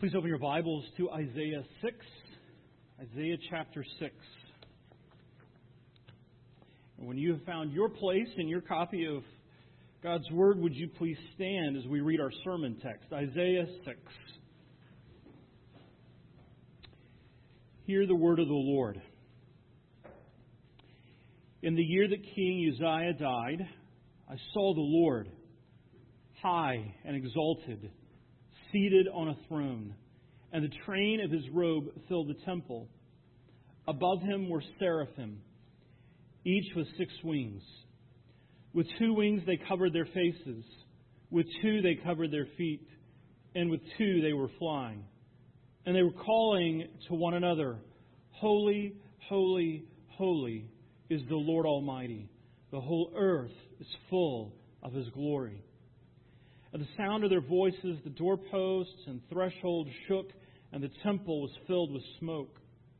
Please open your Bibles to Isaiah 6, Isaiah chapter 6. And when you have found your place in your copy of God's Word, would you please stand as we read our sermon text, Isaiah 6. Hear the word of the Lord. In the year that King Uzziah died, I saw the Lord, high and exalted, seated on a throne, and the train of his robe filled the temple. Above him were seraphim, each with 6 wings. With 2 wings they covered their faces, with 2 they covered their feet, and with 2 they were flying. And they were calling to one another, Holy, holy, holy is the Lord Almighty. The whole earth is full of His glory. At the sound of their voices, the doorposts and thresholds shook, and the temple was filled with smoke.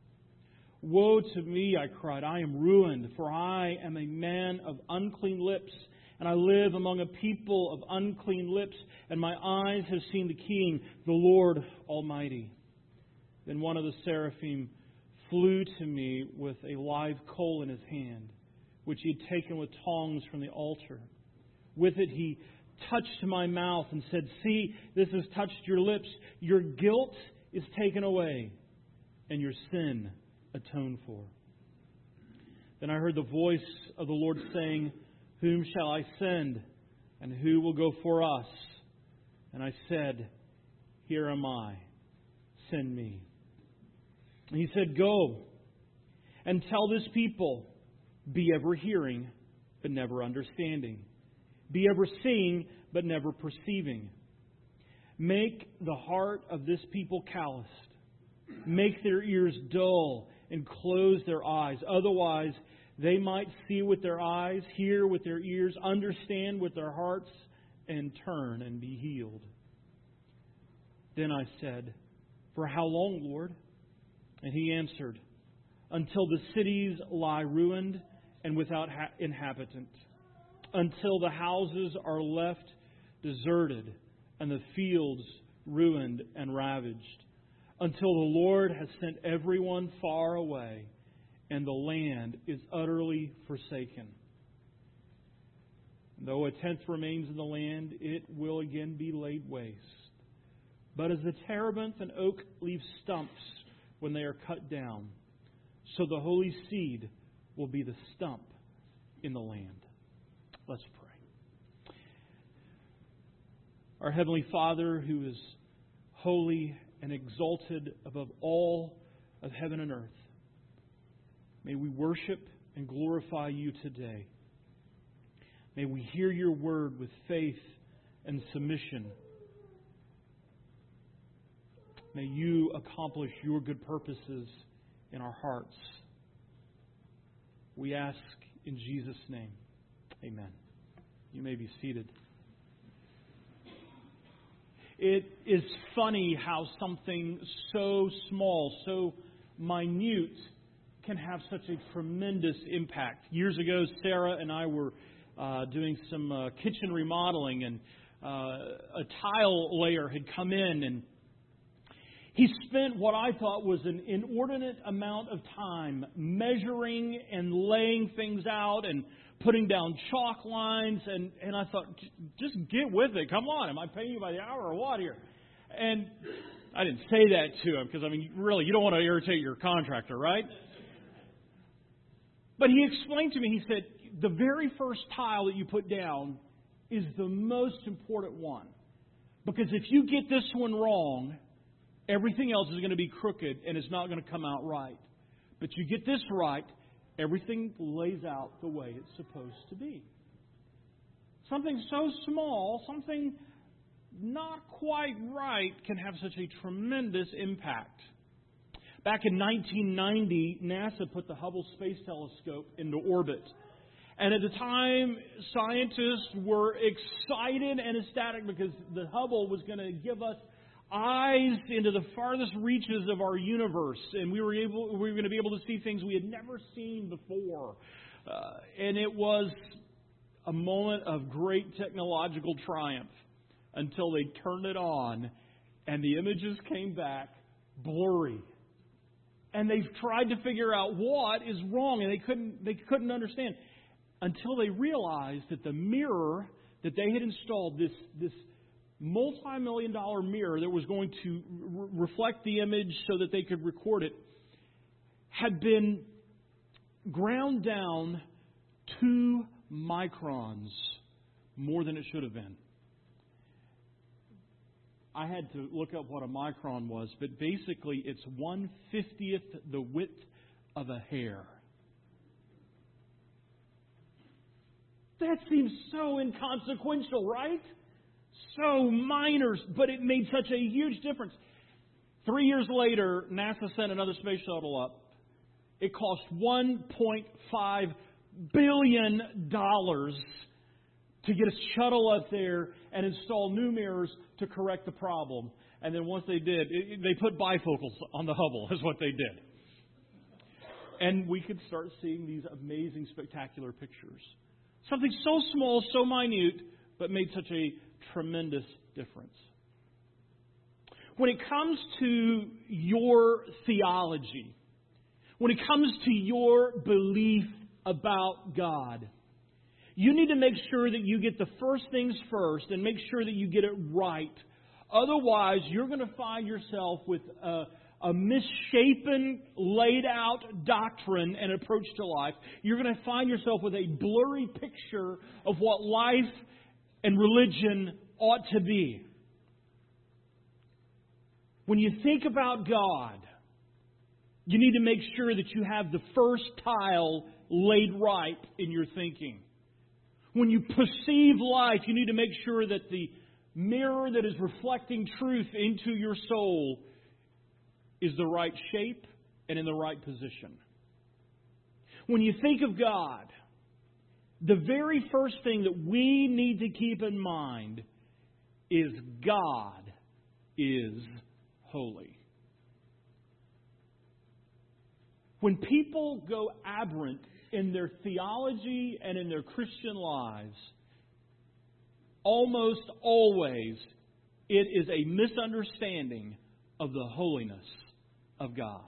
Woe to me, I cried, I am ruined, for I am a man of unclean lips, and I live among a people of unclean lips, and my eyes have seen the King, the Lord Almighty. Then one of the seraphim flew to me with a live coal in his hand, which he had taken with tongs from the altar. With it he touched my mouth and said, See, this has touched your lips. Your guilt is taken away, and your sin atoned for. Then I heard the voice of the Lord saying, Whom shall I send, and who will go for us? And I said, Here am I, send me. And He said, Go and tell this people, be ever hearing, but never understanding. Be ever seeing, but never perceiving. Make the heart of this people calloused. Make their ears dull and close their eyes. Otherwise, they might see with their eyes, hear with their ears, understand with their hearts, and turn and be healed. Then I said, For how long, Lord? And He answered, Until the cities lie ruined and without inhabitant. Until the houses are left deserted and the fields ruined and ravaged. Until the Lord has sent everyone far away and the land is utterly forsaken. Though a tenth remains in the land, it will again be laid waste. But as the terebinth and oak leave stumps when they are cut down, so the holy seed will be the stump in the land. Let's pray. Our Heavenly Father, who is holy and exalted above all of heaven and earth, may we worship and glorify You today. May we hear Your word with faith and submission. May You accomplish Your good purposes in our hearts. We ask in Jesus' name. Amen. You may be seated. It is funny how something so small, so minute, can have such a tremendous impact. Years ago, Sarah and I were doing some kitchen remodeling, and a tile layer had come in, and he spent what I thought was an inordinate amount of time measuring and laying things out and putting down chalk lines. And I thought, just get with it. Come on. Am I paying you by the hour or what here? And I didn't say that to him because, really, you don't want to irritate your contractor, right? But he explained to me, he said, the very first tile that you put down is the most important one. Because if you get this one wrong, everything else is going to be crooked and it's not going to come out right. But you get this right, everything lays out the way it's supposed to be. Something so small, something not quite right, can have such a tremendous impact. Back in 1990, NASA put the Hubble Space Telescope into orbit. And at the time, scientists were excited and ecstatic because the Hubble was going to give us eyes into the farthest reaches of our universe, and we were going to be able to see things we had never seen before. And it was a moment of great technological triumph until they turned it on And the images came back blurry. And they've tried to figure out what is wrong, and they couldn't understand until they realized that the mirror that they had installed, this multi-million-dollar mirror that was going to reflect the image so that they could record it, had been ground down 2 microns more than it should have been. I had to look up what a micron was, but basically it's 1/50th the width of a hair. That seems so inconsequential, right? So minor, but it made such a huge difference. 3 years later, NASA sent another space shuttle up. It cost $1.5 billion to get a shuttle up there and install new mirrors to correct the problem. And then once they did, they put bifocals on the Hubble, is what they did. And we could start seeing these amazing, spectacular pictures. Something so small, so minute, but made such a tremendous difference. When it comes to your theology, when it comes to your belief about God, you need to make sure that you get the first things first and make sure that you get it right. Otherwise, you're going to find yourself with a misshapen, laid out doctrine and approach to life. You're going to find yourself with a blurry picture of what life and religion ought to be. When you think about God, you need to make sure that you have the first tile laid right in your thinking. When you perceive life, you need to make sure that the mirror that is reflecting truth into your soul is the right shape and in the right position. When you think of God, the very first thing that we need to keep in mind is God is holy. When people go aberrant in their theology and in their Christian lives, almost always it is a misunderstanding of the holiness of God.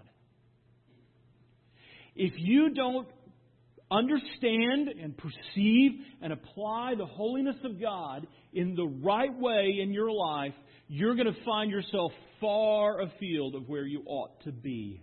If you don't understand and perceive and apply the holiness of God in the right way in your life, you're going to find yourself far afield of where you ought to be.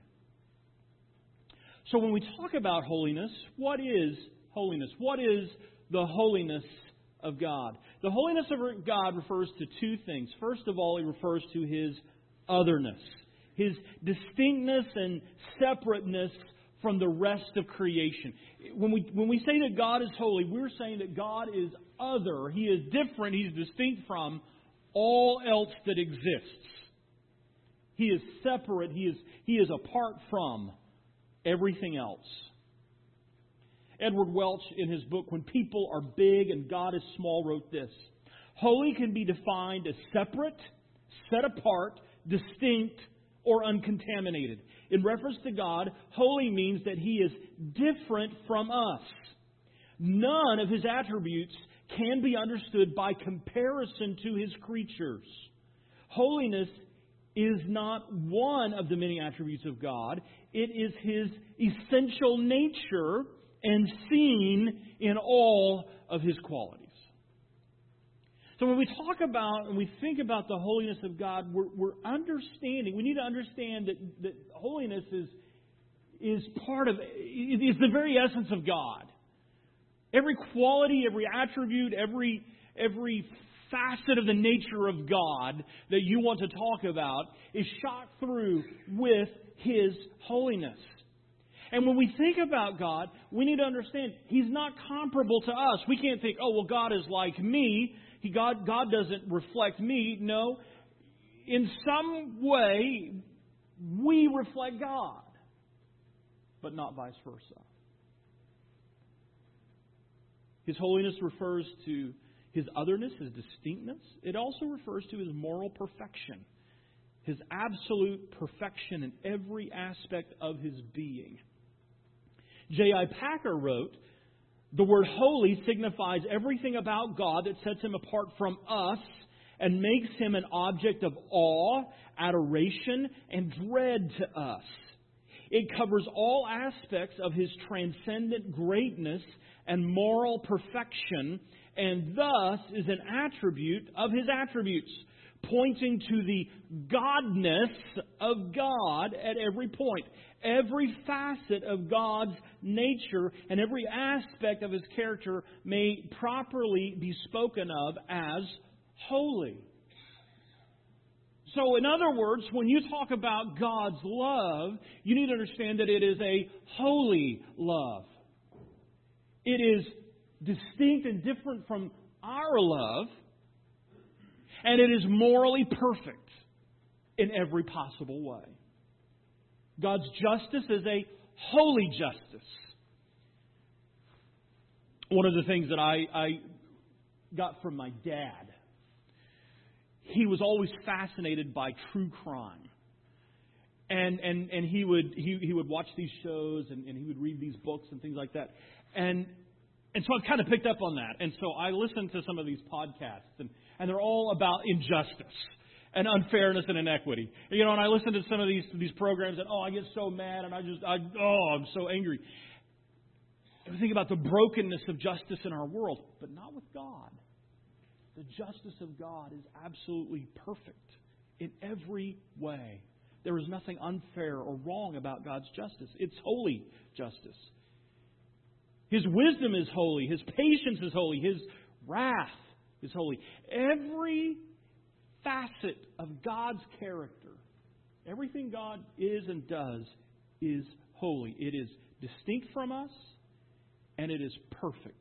So when we talk about holiness, what is holiness? What is the holiness of God? The holiness of God refers to 2 things. First of all, it refers to His otherness, His distinctness and separateness from the rest of creation. When we say that God is holy, we're saying that God is other. He is different. He's distinct from all else that exists. He is separate. He is apart from everything else. Edward Welch, in his book, When People Are Big and God is Small, wrote this: holy can be defined as separate, set apart, distinct, or uncontaminated. In reference to God, holy means that He is different from us. None of His attributes can be understood by comparison to His creatures. Holiness is not one of the many attributes of God. It is His essential nature and seen in all of His qualities. So when we talk about and we think about the holiness of God, we're understanding, we need to understand that holiness is part of, is the very essence of God. Every quality, every attribute, every facet of the nature of God that you want to talk about is shot through with His holiness. And when we think about God, we need to understand He's not comparable to us. We can't think, oh, well, God is like me. God doesn't reflect me. No. In some way, we reflect God, but not vice versa. His holiness refers to His otherness, His distinctness. It also refers to His moral perfection, His absolute perfection in every aspect of His being. J.I. Packer wrote, "The word holy signifies everything about God that sets Him apart from us and makes Him an object of awe, adoration, and dread to us. It covers all aspects of His transcendent greatness and moral perfection, and thus is an attribute of His attributes, pointing to the godness of God at every point. Every facet of God's nature and every aspect of His character may properly be spoken of as holy. So, in other words, when you talk about God's love, you need to understand that it is a holy love. It is distinct and different from our love, and it is morally perfect in every possible way. God's justice is a holy justice. One of the things that I got from my dad, he was always fascinated by true crime. And he would watch these shows and he would read these books and things like that. And so I've kind of picked up on that. And so I listened to some of these podcasts, and they're all about injustice and unfairness and inequity. And I listen to some of these programs, and I get so mad, and I'm so angry. And we think about the brokenness of justice in our world, but not with God. The justice of God is absolutely perfect in every way. There is nothing unfair or wrong about God's justice. It's holy justice. His wisdom is holy. His patience is holy. His wrath is holy. Every facet of God's character, everything God is and does, is holy. It is distinct from us, and it is perfect.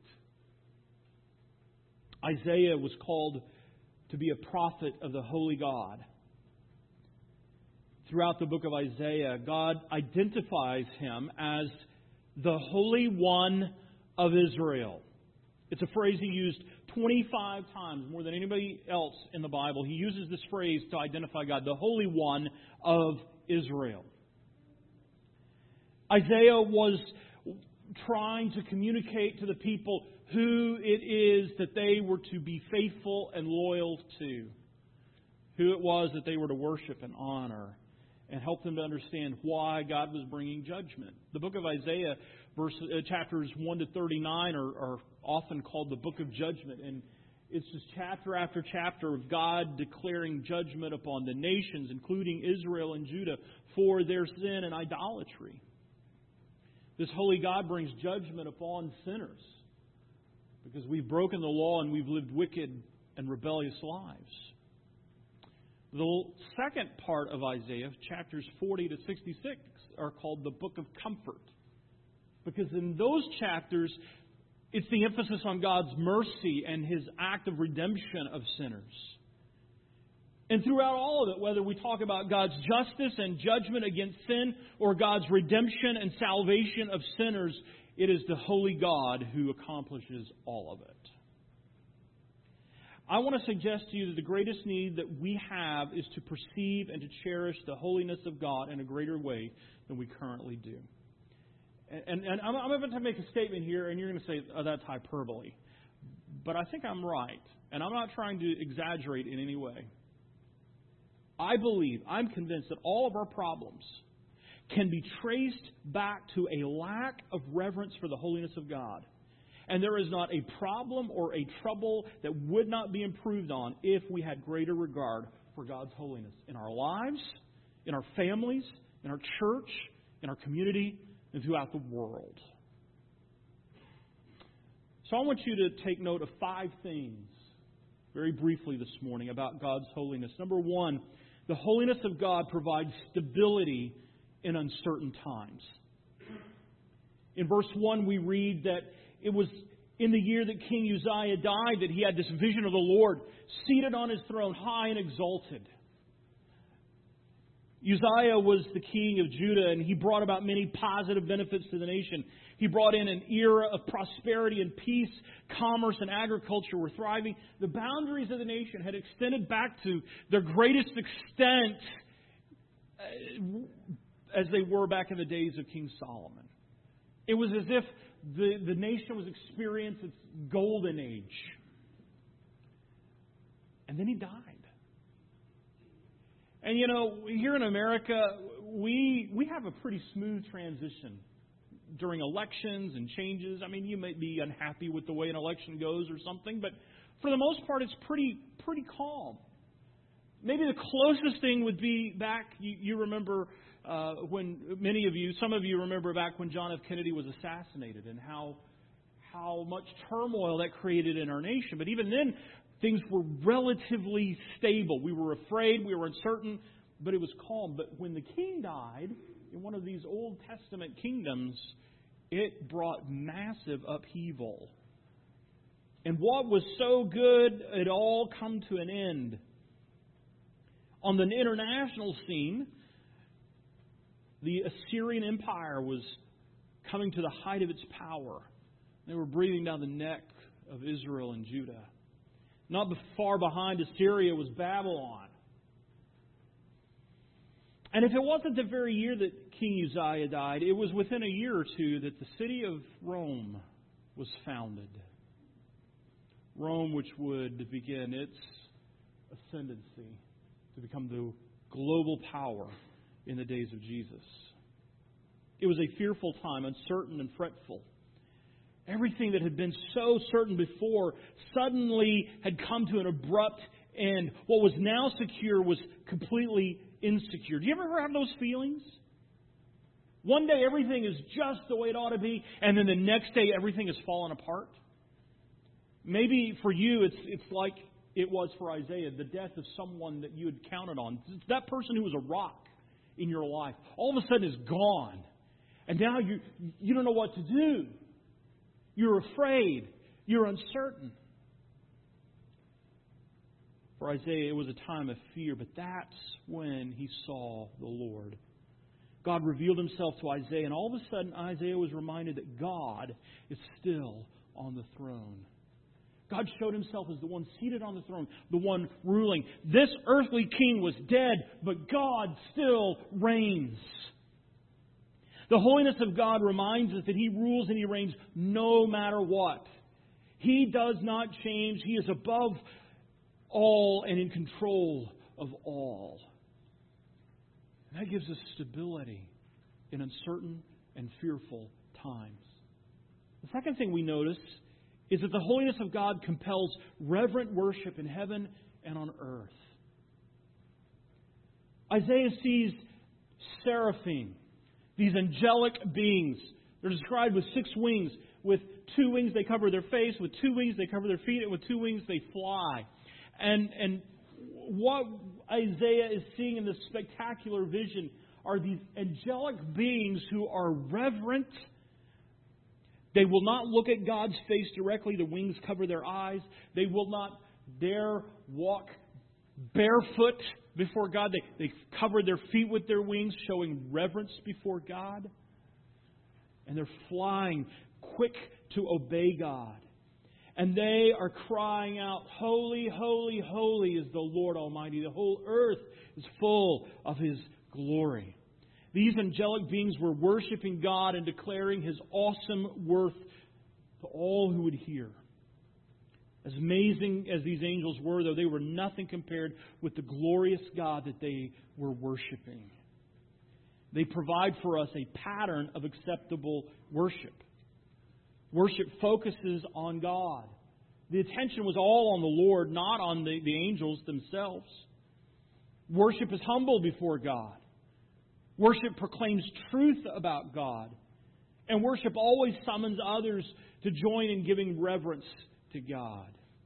Isaiah was called to be a prophet of the holy God. Throughout the book of Isaiah, God identifies Him as the Holy One of Israel. It's a phrase He used 25 times, more than anybody else in the Bible. He uses this phrase to identify God, the Holy One of Israel. Isaiah was trying to communicate to the people who it is that they were to be faithful and loyal to, who it was that they were to worship and honor, and help them to understand why God was bringing judgment. The book of Isaiah, chapters 1 to 39, are often called the book of judgment. And it's just chapter after chapter of God declaring judgment upon the nations, including Israel and Judah, for their sin and idolatry. This holy God brings judgment upon sinners because we've broken the law and we've lived wicked and rebellious lives. The second part of Isaiah, chapters 40 to 66, are called the book of comfort. Because in those chapters, it's the emphasis on God's mercy and His act of redemption of sinners. And throughout all of it, whether we talk about God's justice and judgment against sin or God's redemption and salvation of sinners, it is the holy God who accomplishes all of it. I want to suggest to you that the greatest need that we have is to perceive and to cherish the holiness of God in a greater way than we currently do. And I'm about to make a statement here, and you're going to say, that's hyperbole. But I think I'm right, and I'm not trying to exaggerate in any way. I'm convinced that all of our problems can be traced back to a lack of reverence for the holiness of God. And there is not a problem or a trouble that would not be improved on if we had greater regard for God's holiness in our lives, in our families, in our church, in our community, and throughout the world. So I want you to take note of 5 things very briefly this morning about God's holiness. Number 1, the holiness of God provides stability in uncertain times. In verse 1, we read that it was in the year that King Uzziah died that he had this vision of the Lord seated on His throne, high and exalted. Uzziah was the king of Judah, and he brought about many positive benefits to the nation. He brought in an era of prosperity and peace. Commerce and agriculture were thriving. The boundaries of the nation had extended back to their greatest extent as they were back in the days of King Solomon. It was as if the nation was experiencing its golden age. And then he died. And you know, here in America, we have a pretty smooth transition during elections and changes. I mean, you may be unhappy with the way an election goes or something, but for the most part, it's pretty calm. Maybe the closest thing would be back, you remember when some of you remember back when John F. Kennedy was assassinated and how much turmoil that created in our nation. But even then, things were relatively stable. We were afraid, we were uncertain, but it was calm. But when the king died in one of these Old Testament kingdoms, it brought massive upheaval. And what was so good, it all come to an end. On the international scene, the Assyrian Empire was coming to the height of its power. They were breathing down the neck of Israel and Judah. Not far behind Assyria was Babylon. And if it wasn't the very year that King Uzziah died, it was within a year or two that the city of Rome was founded. Rome, which would begin its ascendancy to become the global power in the days of Jesus. It was a fearful time, uncertain and fretful. Everything that had been so certain before suddenly had come to an abrupt end. What was now secure was completely insecure. Do you ever have those feelings? One day everything is just the way it ought to be, and then the next day everything has fallen apart. Maybe for you it's like it was for Isaiah, the death of someone that you had counted on. That person who was a rock in your life all of a sudden is gone. And now you don't know what to do. You're afraid. You're uncertain. For Isaiah, it was a time of fear, but that's when he saw the Lord. God revealed Himself to Isaiah, and all of a sudden Isaiah was reminded that God is still on the throne. God showed Himself as the one seated on the throne, the one ruling. This earthly king was dead, but God still reigns. The holiness of God reminds us that He rules and He reigns no matter what. He does not change. He is above all and in control of all. And that gives us stability in uncertain and fearful times. The second thing we notice is that the holiness of God compels reverent worship in heaven and on earth. Isaiah sees seraphim, these angelic beings. They're described with 6 wings. With 2 wings they cover their face, with 2 wings they cover their feet, and with 2 wings they fly. And what Isaiah is seeing in this spectacular vision are these angelic beings who are reverent. They will not look at God's face directly. The wings cover their eyes. They will not dare walk barefoot before God. They cover their feet with their wings, showing reverence before God. And they're flying quick to obey God. And they are crying out, "Holy, holy, holy is the Lord Almighty. The whole earth is full of His glory." These angelic beings were worshiping God and declaring His awesome worth to all who would hear. As amazing as these angels were, though, they were nothing compared with the glorious God that they were worshiping. They provide for us a pattern of acceptable worship. Worship focuses on God. The attention was all on the Lord, not on the angels themselves. Worship is humble before God. Worship proclaims truth about God. And worship always summons others to join in giving reverence to God.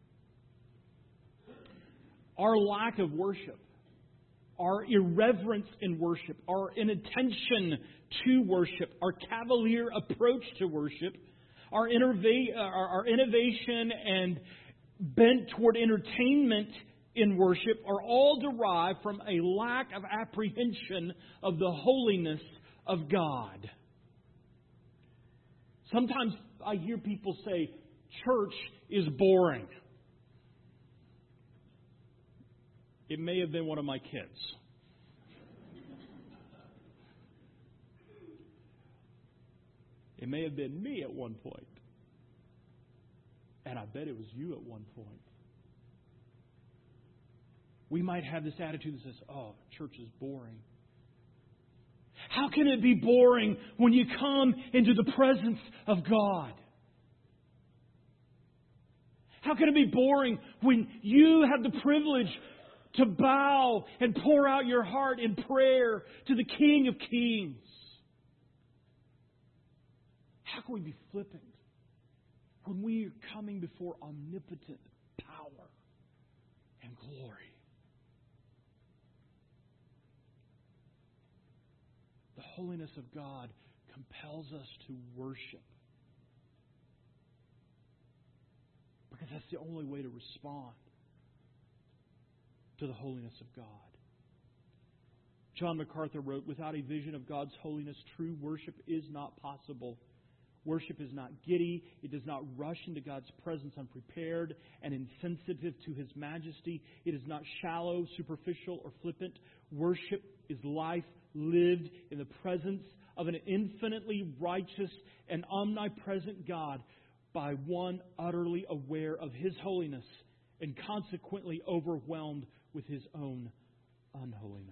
Our lack of worship, our irreverence in worship, our inattention to worship, our cavalier approach to worship, our innovation and bent toward entertainment in worship are all derived from a lack of apprehension of the holiness of God. Sometimes I hear people say, church is boring. It may have been one of my kids. It may have been me at one point. And I bet it was you at one point. we might have this attitude that says, oh, church is boring. How can it be boring when you come into the presence of God? How can it be boring when you have the privilege to bow and pour out your heart in prayer to the King of Kings? How can we be flippant when we are coming before omnipotent power and glory? The holiness of God compels us to worship. Because that's the only way to respond to the holiness of God. John MacArthur wrote, without a vision of God's holiness, true worship is not possible. Worship is not giddy. It does not rush into God's presence unprepared and insensitive to His majesty. It is not shallow, superficial, or flippant. Worship is life lived in the presence of an infinitely righteous and omnipresent God by one utterly aware of His holiness and consequently overwhelmed with his own unholiness.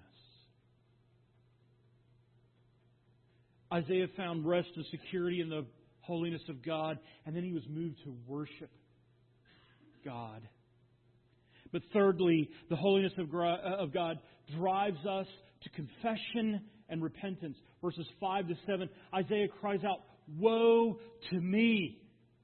Isaiah found rest and security in the holiness of God, and then he was moved to worship God. But thirdly, the holiness of God drives us to confession and repentance. Verses 5 to 7, Isaiah cries out, "Woe to me!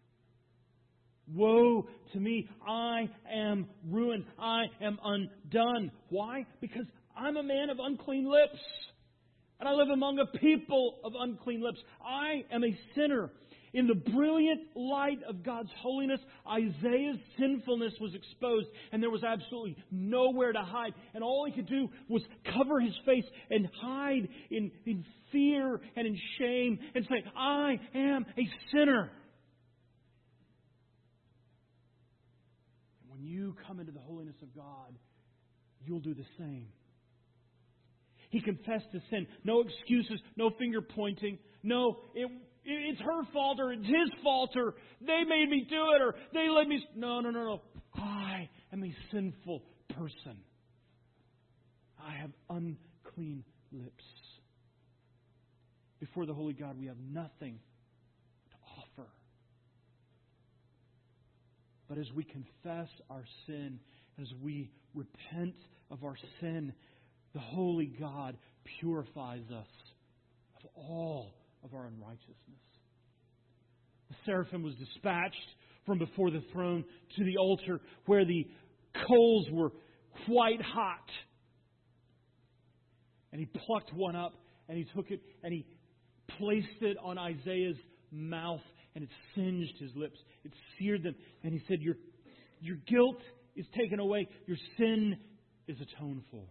Woe to me! I am ruined. I am undone." Why? Because I'm a man of unclean lips. And I live among a people of unclean lips. I am a sinner. In the brilliant light of God's holiness, Isaiah's sinfulness was exposed, and there was absolutely nowhere to hide. And all he could do was cover his face and hide in fear and in shame and say, "I am a sinner." And when you come into the holiness of God, you'll do the same. He confessed his sin. No excuses, no finger pointing. No, it's her fault or it's his fault or they made me do it or they let me... No. I am a sinful person. I have unclean lips. Before the holy God, we have nothing to offer. But as we confess our sin, as we repent of our sin, the holy God purifies us of all of our unrighteousness. The seraphim was dispatched from before the throne to the altar where the coals were white hot. And he plucked one up and he took it and he placed it on Isaiah's mouth and it singed his lips. It seared them. And he said, Your guilt is taken away. Your sin is atoned for.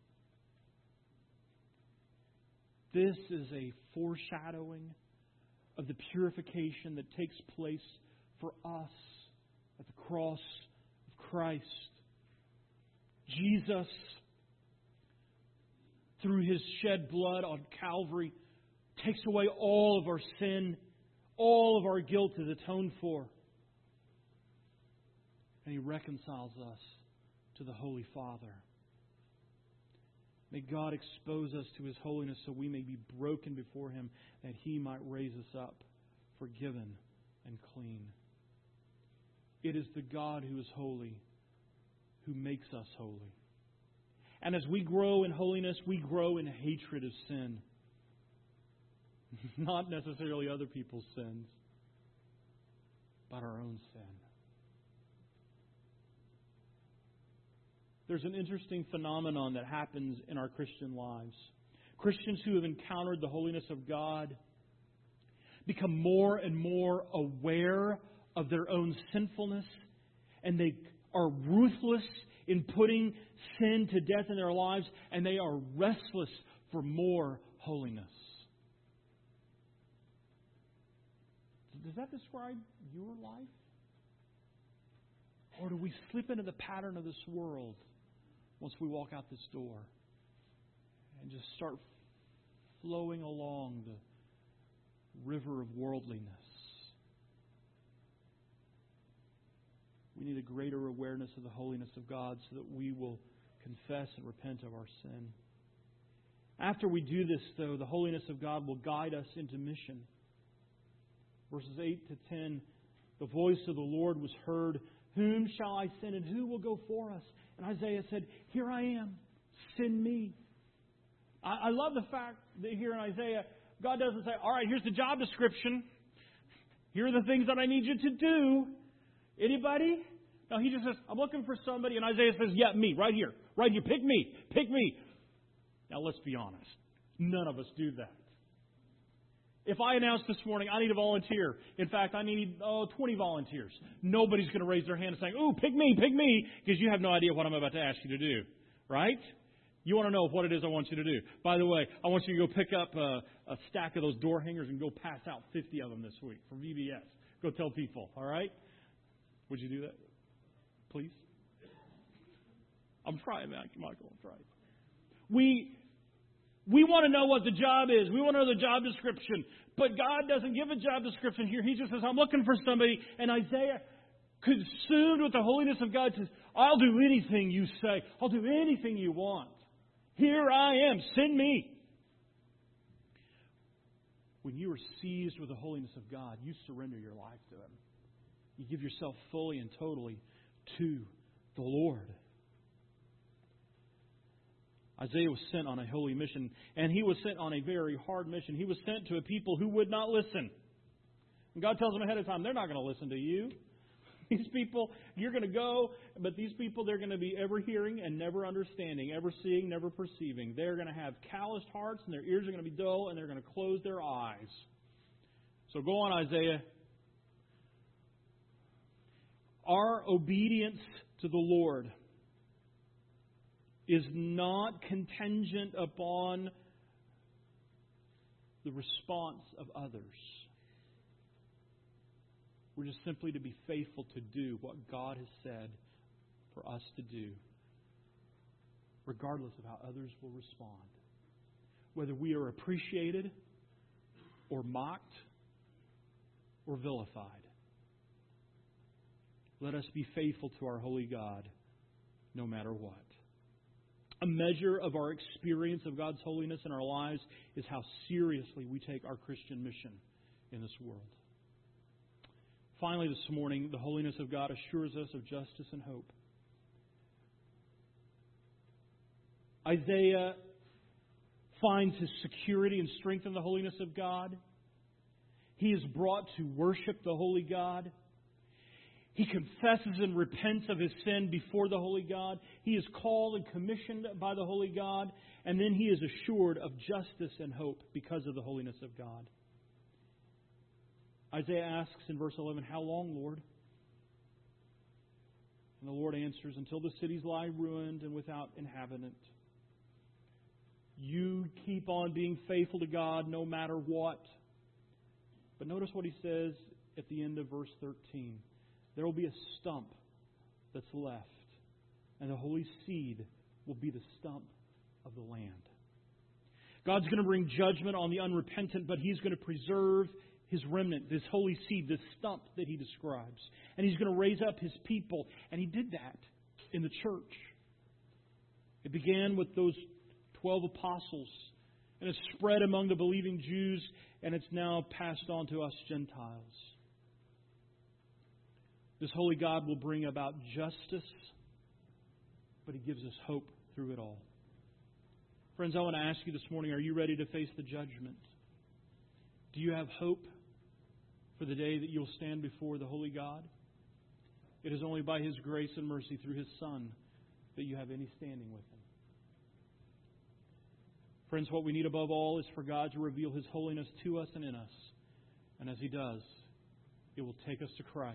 This is a foreshadowing of the purification that takes place for us at the cross of Christ. Jesus, through His shed blood on Calvary, takes away all of our sin. All of our guilt is atoned for. And He reconciles us to the Holy Father. May God expose us to His holiness so we may be broken before Him, that He might raise us up, forgiven and clean. It is the God who is holy who makes us holy. And as we grow in holiness, we grow in hatred of sin. Not necessarily other people's sins, but our own sin. There's an interesting phenomenon that happens in our Christian lives. Christians who have encountered the holiness of God become more and more aware of their own sinfulness, and they are ruthless in putting sin to death in their lives, and they are restless for more holiness. Does that describe your life? Or do we slip into the pattern of this world once we walk out this door and just start flowing along the river of worldliness? We need a greater awareness of the holiness of God so that we will confess and repent of our sin. After we do this, though, the holiness of God will guide us into mission. Verses 8 to 10, the voice of the Lord was heard, "Whom shall I send, and who will go for us?" And Isaiah said, "Here I am, send me." I love the fact that here in Isaiah, God doesn't say, "All right, here's the job description. Here are the things that I need you to do." Anybody? No, He just says, "I'm looking for somebody." And Isaiah says, "Yeah, me, right here. Right here. Pick me. Pick me." Now, let's be honest. None of us do that. If I announce this morning, I need a volunteer. In fact, I need 20 volunteers. Nobody's going to raise their hand and say, "Ooh, pick me, because you have no idea what I'm about to ask you to do. Right? You want to know what it is I want you to do. By the way, I want you to go pick up a stack of those door hangers and go pass out 50 of them this week from VBS. Go tell people, all right? Would you do that? Please? I'm trying, Michael. I'm trying. We want to know what the job is. We want to know the job description. But God doesn't give a job description here. He just says, "I'm looking for somebody." And Isaiah, consumed with the holiness of God, says, "I'll do anything you say. I'll do anything you want. Here I am. Send me." When you are seized with the holiness of God, you surrender your life to Him. You give yourself fully and totally to the Lord. Isaiah was sent on a holy mission, and he was sent on a very hard mission. He was sent to a people who would not listen. And God tells them ahead of time, they're not going to listen to you. These people, you're going to go, but these people, they're going to be ever hearing and never understanding, ever seeing, never perceiving. They're going to have calloused hearts, and their ears are going to be dull, and they're going to close their eyes. So go on, Isaiah. Our obedience to the Lord is not contingent upon the response of others. We're just simply to be faithful to do what God has said for us to do, regardless of how others will respond. Whether we are appreciated or mocked or vilified. Let us be faithful to our holy God no matter what. A measure of our experience of God's holiness in our lives is how seriously we take our Christian mission in this world. Finally, this morning, the holiness of God assures us of justice and hope. Isaiah finds his security and strength in the holiness of God. He is brought to worship the holy God. He confesses and repents of his sin before the holy God. He is called and commissioned by the holy God. And then he is assured of justice and hope because of the holiness of God. Isaiah asks in verse 11, "How long, Lord?" And the Lord answers, "Until the cities lie ruined and without inhabitant." You keep on being faithful to God no matter what. But notice what he says at the end of verse 13. There will be a stump that's left, and the holy seed will be the stump of the land. God's going to bring judgment on the unrepentant, but He's going to preserve His remnant, this holy seed, this stump that He describes. And He's going to raise up His people, and He did that in the church. It began with those 12 apostles, and it's spread among the believing Jews, and it's now passed on to us Gentiles. This holy God will bring about justice, but He gives us hope through it all. Friends, I want to ask you this morning, are you ready to face the judgment? Do you have hope for the day that you'll stand before the holy God? It is only by His grace and mercy through His Son that you have any standing with Him. Friends, what we need above all is for God to reveal His holiness to us and in us. And as He does, it will take us to Christ.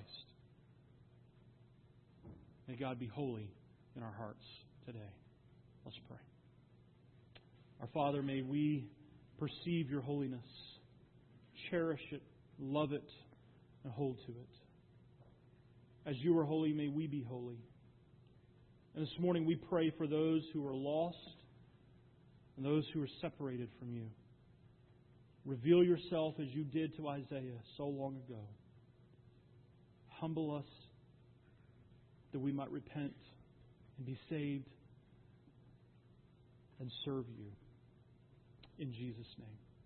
May God be holy in our hearts today. Let's pray. Our Father, may we perceive Your holiness, cherish it, love it, and hold to it. As You are holy, may we be holy. And this morning we pray for those who are lost and those who are separated from You. Reveal Yourself as You did to Isaiah so long ago. Humble us that we might repent and be saved and serve you. In Jesus' name.